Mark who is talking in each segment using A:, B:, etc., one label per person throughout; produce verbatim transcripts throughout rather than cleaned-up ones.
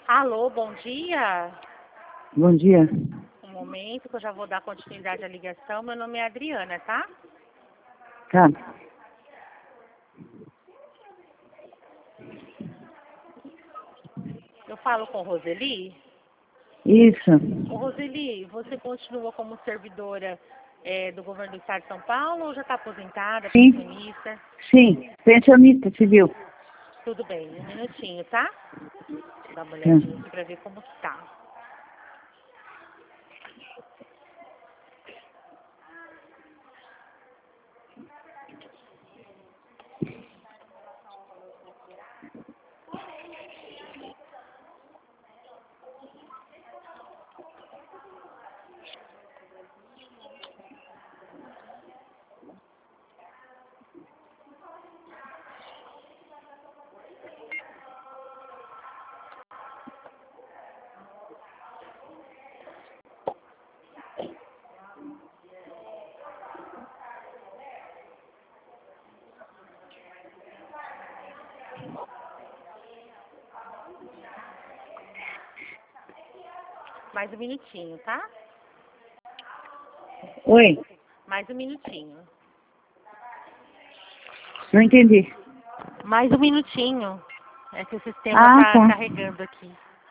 A: Alô, bom dia.
B: Bom dia.
A: Um momento que eu já vou dar continuidade à ligação. Meu nome é Adriana, tá?
B: Tá.
A: Eu falo com Roseli.
B: Isso.
A: Ô, Roseli, você continua como servidora é, do governo do estado de São Paulo ou já está aposentada,
B: Sim.
A: pensionista?
B: Sim. Pensionista civil.
A: Tudo bem, um minutinho, tá? Deixa eu dar uma
B: Tá.
A: olhadinha aqui pra ver como que tá. Mais um minutinho, tá?
B: Oi.
A: Mais um minutinho.
B: Não entendi.
A: Mais um minutinho. É que o sistema
B: Ah,
A: tá
B: tá.
A: carregando aqui.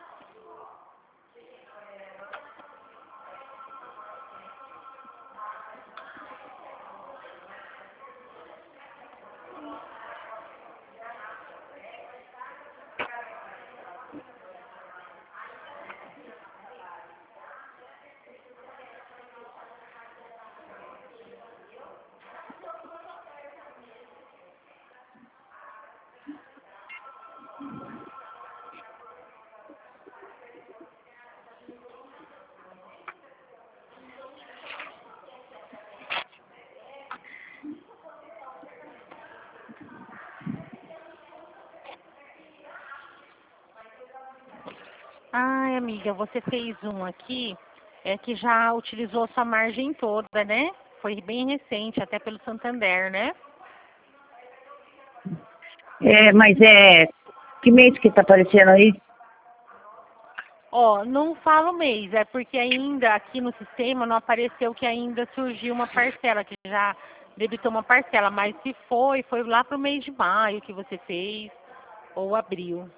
A: Ai, amiga, você fez um aqui, é que já utilizou sua margem toda, né? Foi bem recente, até pelo Santander, né?
B: É, mas é... Que mês que tá aparecendo aí?
A: Ó, não falo mês, é porque ainda aqui no sistema não apareceu que ainda surgiu uma parcela, que já debitou uma parcela, mas se foi, foi lá pro mês de maio que você fez, ou abril.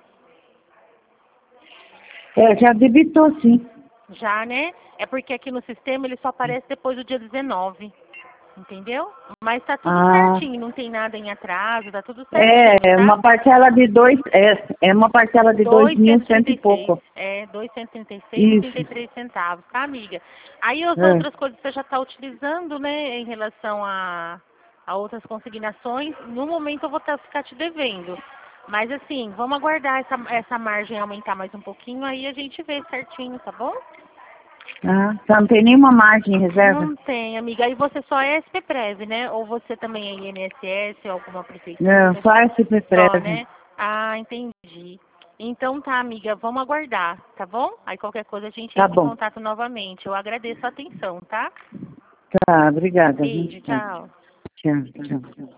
B: É, já debitou, sim.
A: Já, né? É porque aqui no sistema ele só aparece depois do dia dezenove. Entendeu? Mas tá tudo
B: Ah,
A: certinho, não tem nada em atraso, tá tudo certinho,
B: é, é
A: tá?
B: uma parcela de dois... É, é uma parcela de dois mil cento
A: Duzentos e trinta
B: e
A: e seis.
B: pouco.
A: É, duzentos e trinta e seis e trinta
B: Isso.
A: e três centavos, tá, amiga? Aí as
B: É.
A: outras coisas que você já está utilizando, né, em relação a, a outras consignações, no momento eu vou tá, ficar te devendo. Mas assim, vamos aguardar essa, essa margem aumentar mais um pouquinho, aí a gente vê certinho, tá bom?
B: Ah, só não tem nenhuma margem em reserva?
A: Não tem, amiga. Aí você só é S P Prev, né? Ou você também é I N S S ou alguma
B: Não,
A: prefeitura?
B: só S P
A: Só,
B: Prev.
A: né? Ah, entendi. Então tá, amiga, vamos aguardar, tá bom? Aí qualquer coisa a gente
B: Tá
A: entra em
B: bom.
A: contato novamente. Eu agradeço a atenção, tá?
B: Tá, obrigada. Viu?
A: Beijo,
B: Tá.
A: tchau.
B: Tchau, tchau.